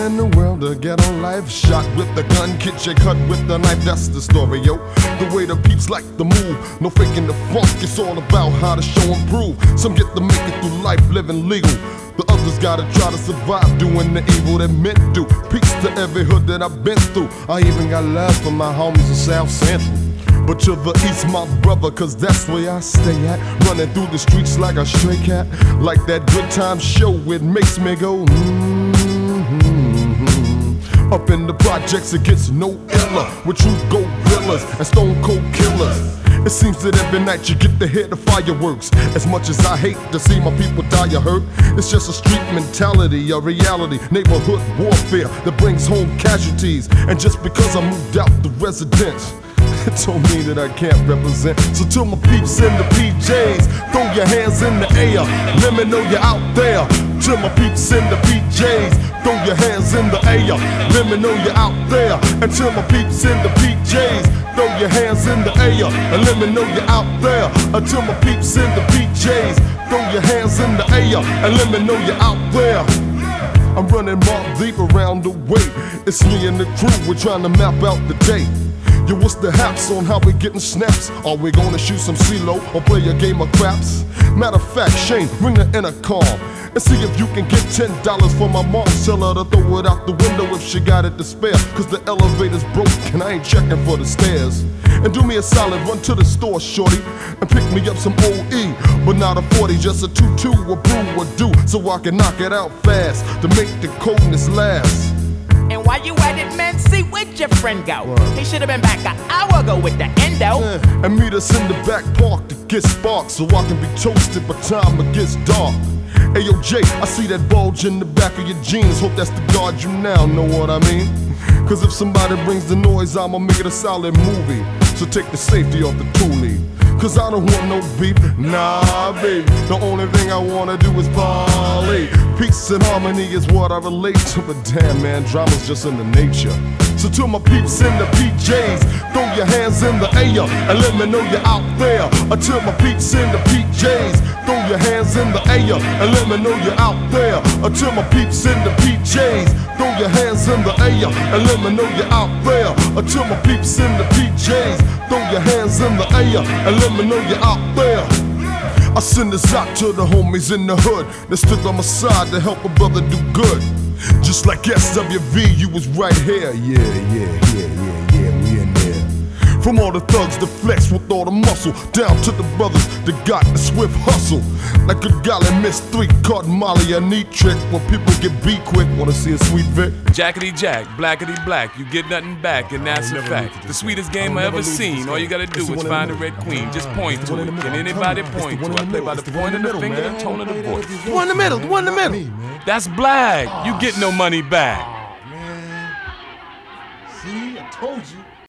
in the world to get on life. Shot with the gun, kitchen cut with the knife. That's the story, yo. The way the peeps like to move. No faking the funk, it's all about how to show and prove. Some get to make it through life living legal. The others gotta try to survive doing the evil that men do. Peace to every hood that I've been through. I even got love for my homies in South Central. But to the east, my brother, cause that's where I stay at. Running through the streets like a stray cat. Like that good time show, it makes me go Up in the projects, it gets no iller. With true gorillas and stone cold killers. It seems that every night you get to hear the fireworks. As much as I hate to see my people die or hurt, it's just a street mentality, a reality, neighborhood warfare that brings home casualties. And just because I moved out the residence, it don't mean that I can't represent. So to my peeps in the PJs, throw your hands in the air. Let me know you're out there. To my peeps in the PJs, throw your hands in the air. Let me know you're out there. And to my peeps in the PJs, throw your hands in the air. And let me know you're out there. Until my peeps in the PJs, throw your hands in the air. And let me know you're out there. I'm running Mobb Deep around the way. It's me and the crew, we're trying to map out the day. Yo, what's the haps on how we getting snaps? Are we gonna shoot some CeeLo or play a game of craps? Matter of fact, Shane, ring the intercom and see if you can get $10 for my mom. Tell her to throw it out the window if she got it to spare. Cause the elevator's broke and I ain't checking for the stairs. And do me a solid, run to the store, shorty, and pick me up some OE. But not a 40, just a 2-2, a brew, a do. So I can knock it out fast to make the coldness last. And while you at it, man, see where'd your friend go? He should have been back an hour ago with the endo. And meet us in the back park to get sparked, so I can be toasted by time it gets dark. Ayo Jay, I see that bulge in the back of your jeans. Hope that's to guard you now, know what I mean? Cause if somebody brings the noise, I'ma make it a solid movie. So take the safety off the toolie. Cause I don't want no beef, nah baby. The only thing I wanna do is parley. Peace and harmony is what I relate to. But damn man, drama's just in the nature. So to my peeps in the PJs, throw your hands in the air and let me know you're out there. Until my peeps in the PJs, throw your hands in the air and let me know you're out there. Until my peeps in the PJs, throw your hands in the air and let me know you're out there. Until my peeps in the PJs, throw your hands in the air and let me know you're out there. I send this out to the homies in the hood that stood on my side to help a brother do good. Just like SWV, you was right here. Yeah, we in there. From all the thugs that flex with all the muscle, down to the brothers that got the swift hustle. Like a golly Miss 3, caught Molly a neat trick. When people get beat quick, wanna see a sweet Vic? Jackety jack, blackety black, you get nothing back, and that's a fact. The sweetest game I ever seen. All you gotta do is find a red queen, just point to it. Can anybody point to it? I play by the point of the finger and tone of the voice. The one in the middle, the one in the middle. That's black. You get no money back. Man. See, I told you.